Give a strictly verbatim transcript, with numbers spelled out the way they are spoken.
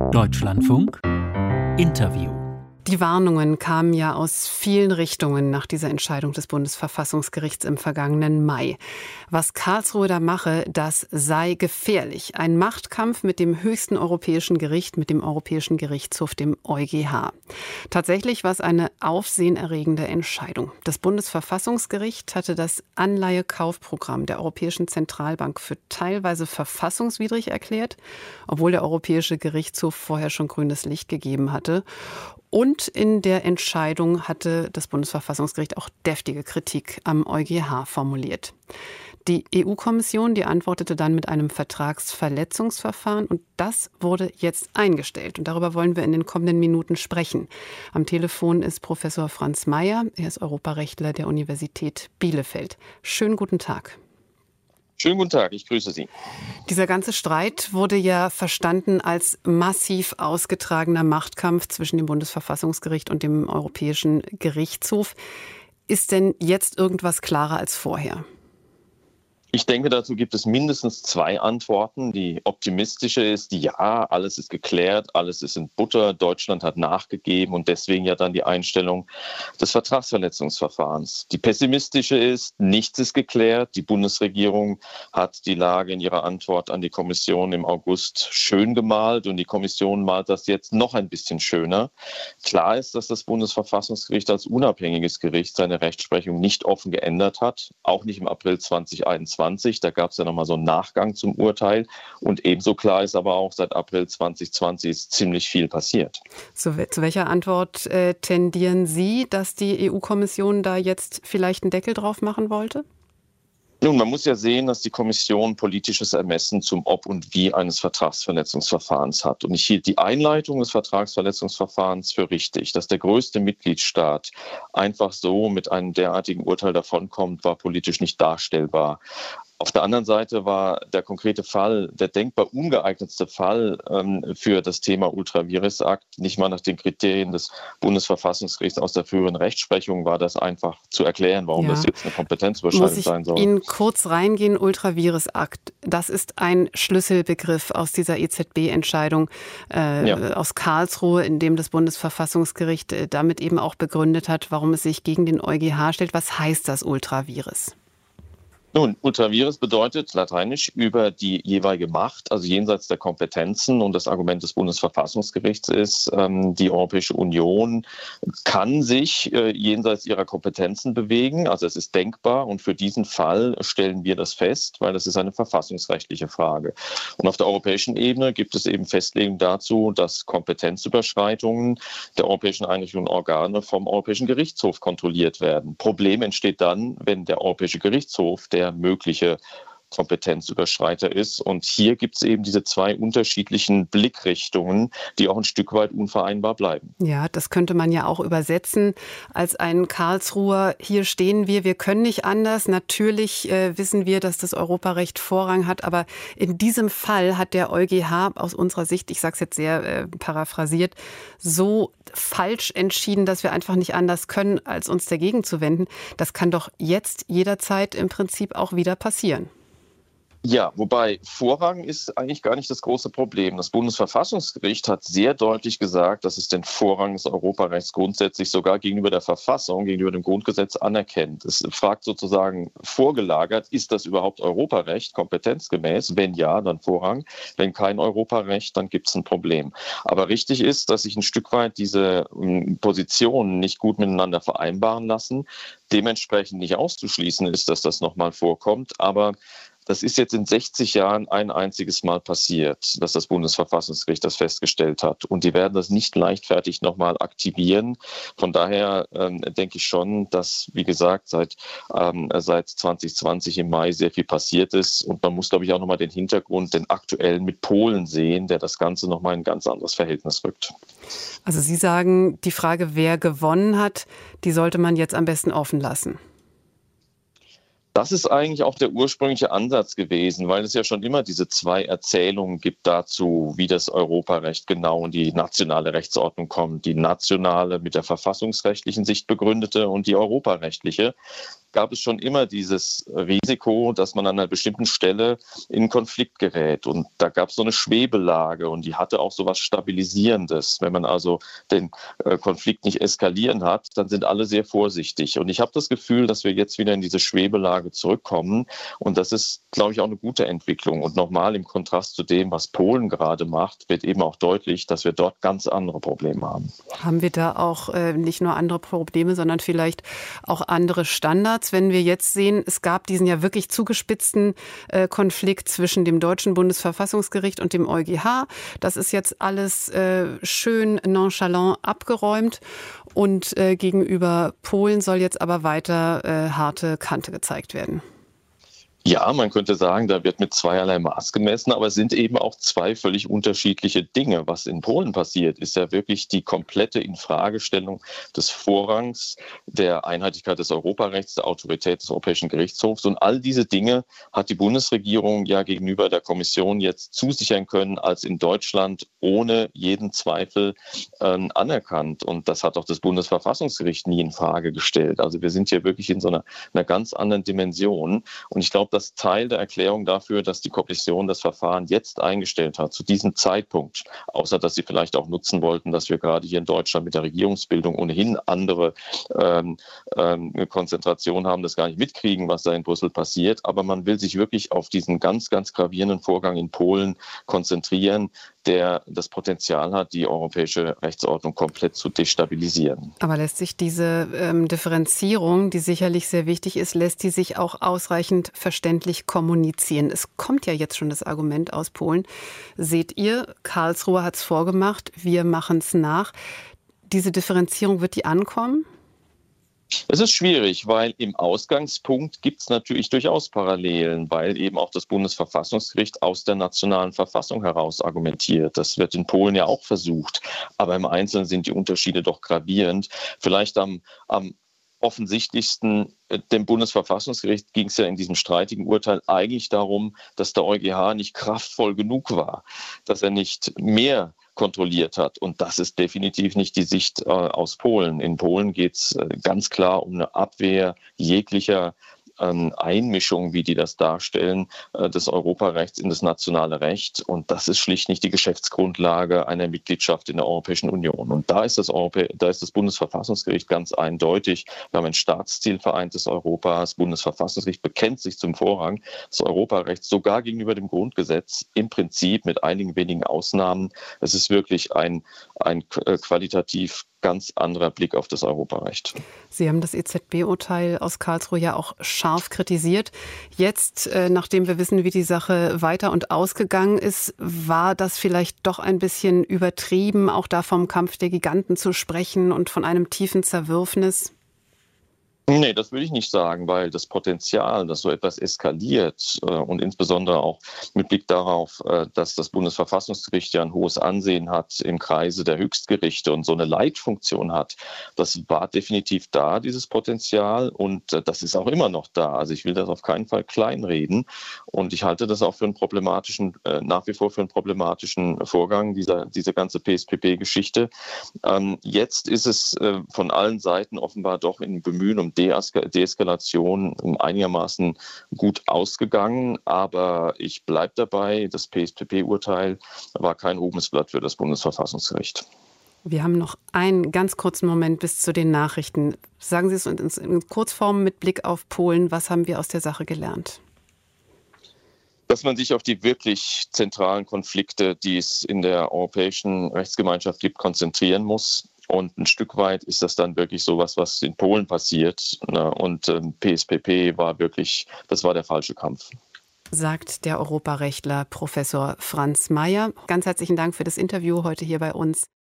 Deutschlandfunk Interview. Die Warnungen kamen ja aus vielen Richtungen nach dieser Entscheidung des Bundesverfassungsgerichts im vergangenen Mai. Was Karlsruhe da mache, das sei gefährlich. Ein Machtkampf mit dem höchsten europäischen Gericht, mit dem Europäischen Gerichtshof, dem EuGH. Tatsächlich war es eine aufsehenerregende Entscheidung. Das Bundesverfassungsgericht hatte das Anleihekaufprogramm der Europäischen Zentralbank für teilweise verfassungswidrig erklärt, obwohl der Europäische Gerichtshof vorher schon grünes Licht gegeben hatte. Und in der Entscheidung hatte das Bundesverfassungsgericht auch deftige Kritik am EuGH formuliert. Die E U-Kommission, die antwortete dann mit einem Vertragsverletzungsverfahren und das wurde jetzt eingestellt. Und darüber wollen wir in den kommenden Minuten sprechen. Am Telefon ist Professor Franz Mayer, er ist Europarechtler der Universität Bielefeld. Schönen guten Tag. Schönen guten Tag, ich grüße Sie. Dieser ganze Streit wurde ja verstanden als massiv ausgetragener Machtkampf zwischen dem Bundesverfassungsgericht und dem Europäischen Gerichtshof. Ist denn jetzt irgendwas klarer als vorher? Ich denke, dazu gibt es mindestens zwei Antworten. Die optimistische ist, ja, alles ist geklärt, alles ist in Butter, Deutschland hat nachgegeben und deswegen ja dann die Einstellung des Vertragsverletzungsverfahrens. Die pessimistische ist, nichts ist geklärt. Die Bundesregierung hat die Lage in ihrer Antwort an die Kommission im August schön gemalt und die Kommission malt das jetzt noch ein bisschen schöner. Klar ist, dass das Bundesverfassungsgericht als unabhängiges Gericht seine Rechtsprechung nicht offen geändert hat, auch nicht im April zweitausendeinundzwanzig. Da gab es ja nochmal so einen Nachgang zum Urteil. Und ebenso klar ist aber auch, seit April zweitausendzwanzig ist ziemlich viel passiert. Zu, zu welcher Antwort äh, tendieren Sie, dass die E U-Kommission da jetzt vielleicht einen Deckel drauf machen wollte? Nun, man muss ja sehen, dass die Kommission politisches Ermessen zum Ob und Wie eines Vertragsverletzungsverfahrens hat. Und ich hielt die Einleitung des Vertragsverletzungsverfahrens für richtig. Dass der größte Mitgliedstaat einfach so mit einem derartigen Urteil davonkommt, war politisch nicht darstellbar. Auf der anderen Seite war der konkrete Fall, der denkbar ungeeignetste Fall ähm, für das Thema Ultra-Vires-Akt, nicht mal nach den Kriterien des Bundesverfassungsgerichts aus der früheren Rechtsprechung, war das einfach zu erklären, warum ja. das jetzt eine Kompetenzüberschreitung sein soll. Muss ich Ihnen kurz reingehen, Ultra-Vires-Akt, das ist ein Schlüsselbegriff aus dieser E Z B-Entscheidung äh, ja. aus Karlsruhe, in dem das Bundesverfassungsgericht äh, damit eben auch begründet hat, warum es sich gegen den EuGH stellt. Was heißt das Ultra-Vires? Nun, Ultra-Vires bedeutet lateinisch über die jeweilige Macht, also jenseits der Kompetenzen. Und das Argument des Bundesverfassungsgerichts ist, ähm, die Europäische Union kann sich äh, jenseits ihrer Kompetenzen bewegen. Also es ist denkbar und für diesen Fall stellen wir das fest, weil das ist eine verfassungsrechtliche Frage. Und auf der europäischen Ebene gibt es eben Festlegungen dazu, dass Kompetenzüberschreitungen der europäischen Einrichtungen und Organe vom Europäischen Gerichtshof kontrolliert werden. Problem entsteht dann, wenn der Europäische Gerichtshof, der der mögliche Kompetenzüberschreiter ist. Und hier gibt es eben diese zwei unterschiedlichen Blickrichtungen, die auch ein Stück weit unvereinbar bleiben. Ja, das könnte man ja auch übersetzen als ein Karlsruher. Hier stehen wir, wir können nicht anders. Natürlich äh, wissen wir, dass das Europarecht Vorrang hat, aber in diesem Fall hat der EuGH aus unserer Sicht, ich sage es jetzt sehr äh, paraphrasiert, so falsch entschieden, dass wir einfach nicht anders können, als uns dagegen zu wenden. Das kann doch jetzt jederzeit im Prinzip auch wieder passieren. Ja, wobei Vorrang ist eigentlich gar nicht das große Problem. Das Bundesverfassungsgericht hat sehr deutlich gesagt, dass es den Vorrang des Europarechts grundsätzlich sogar gegenüber der Verfassung, gegenüber dem Grundgesetz anerkennt. Es fragt sozusagen vorgelagert, ist das überhaupt Europarecht kompetenzgemäß? Wenn ja, dann Vorrang. Wenn kein Europarecht, dann gibt es ein Problem. Aber richtig ist, dass sich ein Stück weit diese Positionen nicht gut miteinander vereinbaren lassen. Dementsprechend nicht auszuschließen ist, dass das nochmal vorkommt. Aber das ist jetzt in sechzig Jahren ein einziges Mal passiert, dass das Bundesverfassungsgericht das festgestellt hat. Und die werden das nicht leichtfertig nochmal aktivieren. Von daher ähm, denke ich schon, dass, wie gesagt, seit, ähm, seit zwanzig zwanzig im Mai sehr viel passiert ist. Und man muss, glaube ich, auch nochmal den Hintergrund, den aktuellen mit Polen sehen, der das Ganze nochmal in ein ganz anderes Verhältnis rückt. Also Sie sagen, die Frage, wer gewonnen hat, die sollte man jetzt am besten offen lassen. Das ist eigentlich auch der ursprüngliche Ansatz gewesen, weil es ja schon immer diese zwei Erzählungen gibt dazu, wie das Europarecht genau in die nationale Rechtsordnung kommt. Die nationale mit der verfassungsrechtlichen Sicht begründete und die europarechtliche. gab es schon immer dieses Risiko, dass man an einer bestimmten Stelle in Konflikt gerät. Und da gab es so eine Schwebelage und die hatte auch so was Stabilisierendes. Wenn man also den äh, Konflikt nicht eskalieren hat, dann sind alle sehr vorsichtig. Und ich habe das Gefühl, dass wir jetzt wieder in diese Schwebelage zurückkommen. Und das ist, glaube ich, auch eine gute Entwicklung. Und nochmal im Kontrast zu dem, was Polen gerade macht, wird eben auch deutlich, dass wir dort ganz andere Probleme haben. Haben wir da auch äh, nicht nur andere Probleme, sondern vielleicht auch andere Standards? Wenn wir jetzt sehen, es gab diesen ja wirklich zugespitzten äh, Konflikt zwischen dem deutschen Bundesverfassungsgericht und dem EuGH. Das ist jetzt alles äh, schön nonchalant abgeräumt und äh, gegenüber Polen soll jetzt aber weiter äh, harte Kante gezeigt werden. Ja, man könnte sagen, da wird mit zweierlei Maß gemessen, aber es sind eben auch zwei völlig unterschiedliche Dinge. Was in Polen passiert, ist ja wirklich die komplette Infragestellung des Vorrangs, der Einheitlichkeit des Europarechts, der Autorität des Europäischen Gerichtshofs. Und all diese Dinge hat die Bundesregierung ja gegenüber der Kommission jetzt zusichern können, als in Deutschland ohne jeden Zweifel äh, anerkannt. Und das hat auch das Bundesverfassungsgericht nie in Frage gestellt. Also wir sind hier wirklich in so einer, einer ganz anderen Dimension. Und ich glaube, das Teil der Erklärung dafür, dass die Kommission das Verfahren jetzt eingestellt hat, zu diesem Zeitpunkt, außer dass sie vielleicht auch nutzen wollten, dass wir gerade hier in Deutschland mit der Regierungsbildung ohnehin andere ähm, ähm, Konzentration haben, das gar nicht mitkriegen, was da in Brüssel passiert. Aber man will sich wirklich auf diesen ganz, ganz gravierenden Vorgang in Polen konzentrieren, der das Potenzial hat, die europäische Rechtsordnung komplett zu destabilisieren. Aber lässt sich diese ähm, Differenzierung, die sicherlich sehr wichtig ist, lässt die sich auch ausreichend verständlich kommunizieren? Es kommt ja jetzt schon das Argument aus Polen. Seht ihr, Karlsruhe hat es vorgemacht, wir machen es nach. Diese Differenzierung, wird die ankommen? Es ist schwierig, weil im Ausgangspunkt gibt es natürlich durchaus Parallelen, weil eben auch das Bundesverfassungsgericht aus der nationalen Verfassung heraus argumentiert. Das wird in Polen ja auch versucht, aber im Einzelnen sind die Unterschiede doch gravierend. Vielleicht am, am offensichtlichsten dem Bundesverfassungsgericht ging es ja in diesem streitigen Urteil eigentlich darum, dass der EuGH nicht kraftvoll genug war, dass er nicht mehr kontrolliert hat. Und das ist definitiv nicht die Sicht äh, aus Polen. In Polen geht es äh, ganz klar um eine Abwehr jeglicher ähm, Einmischung, wie die das darstellen, äh, des Europarechts in das nationale Recht. Und das ist schlicht nicht die Geschäftsgrundlage einer Mitgliedschaft in der Europäischen Union. Und da ist das, Europä- da ist das Bundesverfassungsgericht ganz eindeutig. Wir haben ein Staatsziel vereintes Europa. Das Bundesverfassungsgericht bekennt sich zum Vorrang des Europarechts, sogar gegenüber dem Grundgesetz, im Prinzip mit einigen wenigen Ausnahmen. Es ist wirklich ein, ein qualitativ ganz anderer Blick auf das Europarecht. Sie haben das E Z B-Urteil aus Karlsruhe ja auch scharf kritisiert. Jetzt, äh, nachdem wir wissen, wie die Sache weiter und ausgegangen ist, war das vielleicht doch ein bisschen übertrieben, auch da vom Kampf der Giganten zu sprechen und von einem tiefen Zerwürfnis? Nee, das würde ich nicht sagen, weil das Potenzial, dass so etwas eskaliert äh, und insbesondere auch mit Blick darauf, äh, dass das Bundesverfassungsgericht ja ein hohes Ansehen hat im Kreise der Höchstgerichte und so eine Leitfunktion hat, das war definitiv da, dieses Potenzial, und äh, das ist auch immer noch da. Also ich will das auf keinen Fall kleinreden und ich halte das auch für einen problematischen, äh, nach wie vor für einen problematischen Vorgang, dieser, diese ganze P S P P-Geschichte. Ähm, jetzt ist es äh, von allen Seiten offenbar doch in Bemühen um Deeskalation einigermaßen gut ausgegangen, aber ich bleibe dabei, das P S P P-Urteil war kein Ruhmesblatt für das Bundesverfassungsgericht. Wir haben noch einen ganz kurzen Moment bis zu den Nachrichten. Sagen Sie es uns in Kurzform mit Blick auf Polen, was haben wir aus der Sache gelernt? Dass man sich auf die wirklich zentralen Konflikte, die es in der europäischen Rechtsgemeinschaft gibt, konzentrieren muss. Und ein Stück weit ist das dann wirklich sowas, was in Polen passiert. Und P S P P war wirklich, das war der falsche Kampf. Sagt der Europarechtler Professor Franz Mayer. Ganz herzlichen Dank für das Interview heute hier bei uns.